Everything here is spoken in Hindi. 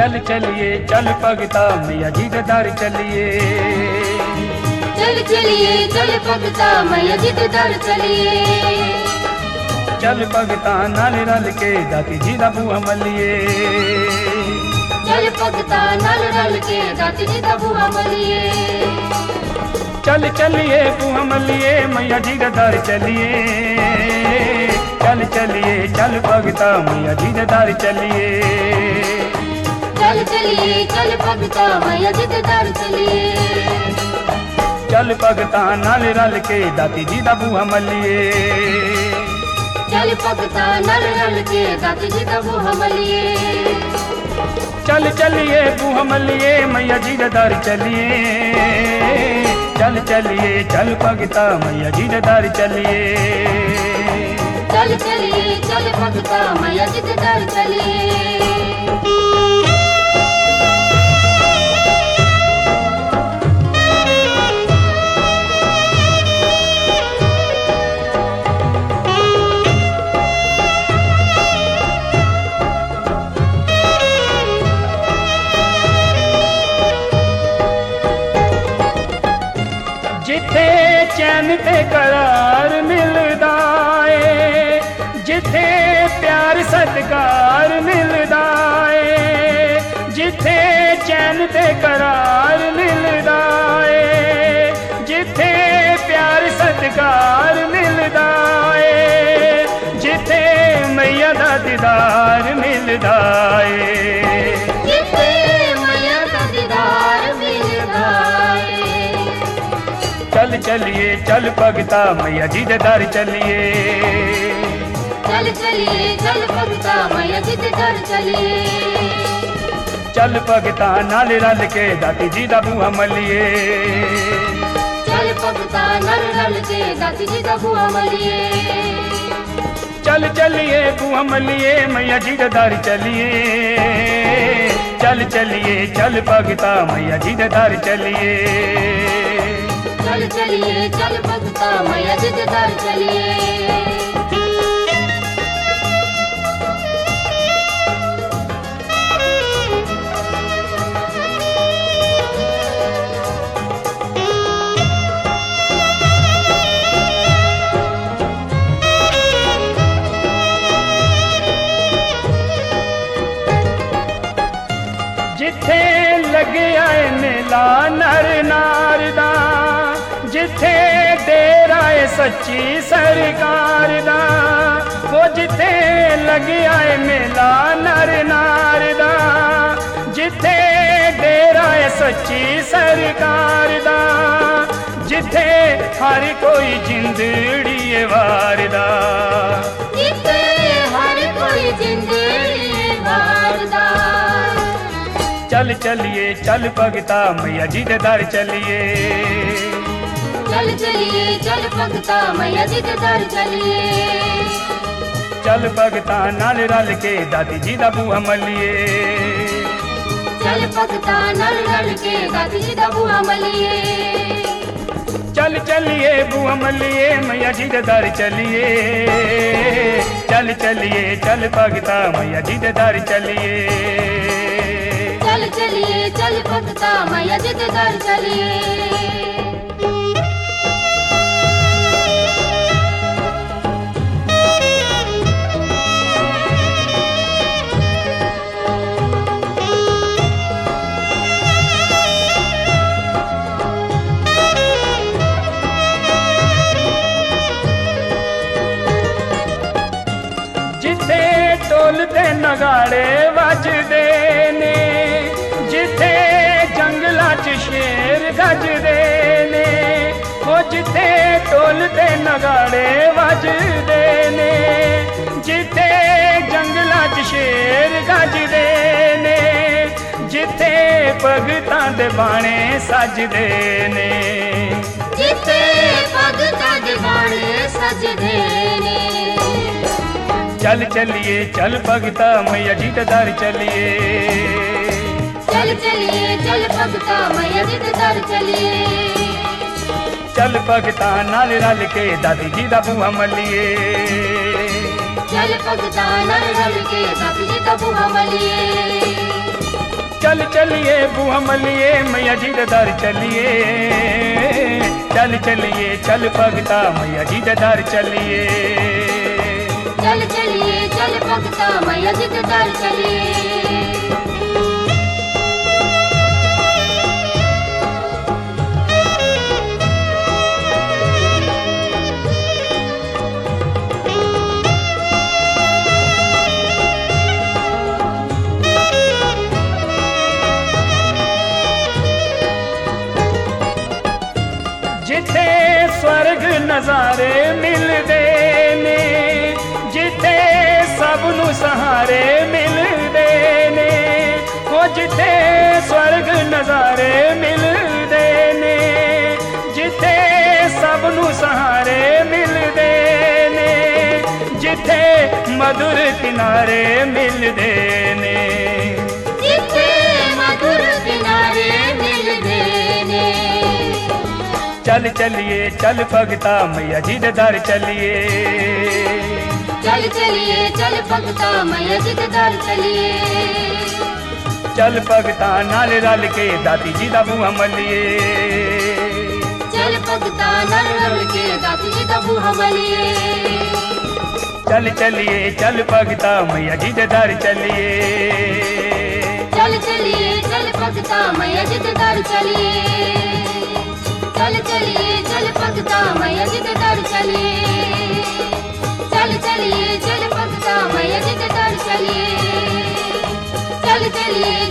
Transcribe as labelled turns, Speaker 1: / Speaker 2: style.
Speaker 1: चल चलिए चल भगता मैया जी दे दर चलिए।
Speaker 2: चल चलिए चल भगता मैया जी दे दर चलिए।
Speaker 1: चल भगता नाल रल के दाती जी दा बूहा मलिए।
Speaker 2: चल भगता नाल रल के दाती जी दा बूहा मलिए।
Speaker 1: चल चलिए बूहा मलिए मैया जी दे दर चलिए। चल चलिए चल भगता मैया जी दे दर चलिए।
Speaker 2: चल चलिए चल भगता मैया जी दे दर चलिए।
Speaker 1: चल भगता नाल रल के दाती जी दा बूहा मलिए।
Speaker 2: चल भगता नाल रल के दाती जी दा बूहा मलिए।
Speaker 1: चल चलिए बूहा मलिए मैया जी दे दर चलिए। चल चलिए चल भगता मैया जी दे दर चलिए।
Speaker 2: चल चलिए चल भगता मैया जी दे दर चलिए।
Speaker 1: जिथे चैन ते करार मिलदा है, जिथे प्यार सत्कार मिलदा है, जिथे चैन ते करार मिलदा है, जिथे प्यार सत्कार मिलदा है, जिथे मैया दा दीदार मिलदा है।
Speaker 2: जिथे मैया दा दीदार मिलदा है।
Speaker 1: चल चलिए चल भगता मैया जी दे दर चलिए।
Speaker 2: चल चलिए चल भगता मैया जी दे दर चलिए।
Speaker 1: चल भगता नाल रल के दाती जी दा बूहा मलिए।
Speaker 2: चल भगता नाल रल के दाती जी दा बूहा मलिए।
Speaker 1: चल चलिए बूहा मलिए मैया जी दे दर चलिए। चल चलिए चल भगता मैया जी दे दर चलिए।
Speaker 2: चल चलिए चल भगता मैया जी दे दर चलिए।
Speaker 1: जिथे लगे आए मेला नर नार दा, जिथे डेरा है सच्ची सरकार दा, वो जिथे लगे आए मेला नर नार दा, जिथे डेरा है सच्ची सरकार दा, जिथे हर कोई जिंदड़ी वार दा।
Speaker 2: जिथे हर कोई जिंदड़ी वार दा।
Speaker 1: चल चलिए चल भगता मैया जी दे दर चलिए।
Speaker 2: चल चलिए चल भगता मैया जी दे दर चलिए।
Speaker 1: चल भगता नाल रल के दाती जी दा बूहा मलिए।
Speaker 2: चल भगता नाल रल के दाती जी दा बूहा मलिए।
Speaker 1: चल चलिए बूहा मलिए मैया जी दे दर चलिए। चल चलिए चल भगता मैया जी दे दर चलिए।
Speaker 2: चल चलिए चल भगता मैया जी दे दर चलिए।
Speaker 1: जिथे ढोल ते नगाड़े वजदे ने, जिथे जंगलां च शेर गजदे ने, ओ जिथे ढोल ते नगाड़े वजदे ने, जिथे जंगलां च शेर गजदे ने, जिथे भगतां दे बाणे सजदे ने।
Speaker 2: जिथे भगतां दे बाणे सजदे ने।
Speaker 1: चल चलिए चल भगता मैया जी दे दर चलिए।
Speaker 2: चल चलिए चल भगता मैया जी दे दर चलिए।
Speaker 1: चल भगता नाल रल के दाती जी दा बूहा मलिए।
Speaker 2: चल भगता नाल रल के दाती जी दा बूहा मलिए।
Speaker 1: चल चलिए बुआ मलिए मैया जी दे दर चलिए, चल चलिए चल भगता मैया जी दे दर चलिए।
Speaker 2: चल चलिए चल भगता मैया जी दे दर चलिए।
Speaker 1: जिथे स्वर्ग नजारे मिलदे ने, जिथे सबनू सहारे मिलदे ने, ओ जिथे स्वर्ग नजारे मिलदे ने, जिथे सबनू सहारे मिलदे ने, जिथे मधुर किनारे मिलदे ने,
Speaker 2: जिथे मधुर किनारे मिलदे ने।
Speaker 1: चल चलिए चल भगता मैया जी दे दर चलिए।
Speaker 2: चल चलिए चल भगता मैया जी दे दर चलिए।
Speaker 1: चल भगता नाल रल के दाती जी दा बूहा मलिए।
Speaker 2: चल भगता नाल रल के दाती जी दा बूहा मलिए।
Speaker 1: चल चलिए चल भगता मैया जी दे दर चलिए।
Speaker 2: चल चलिए चल भगता मैया जी दे दर चलिए। चल चलिए चल भगता मैया जी दे दर चलिए। चल चलिए चल भगता मैया जी दे दर चलिए। चल चलिए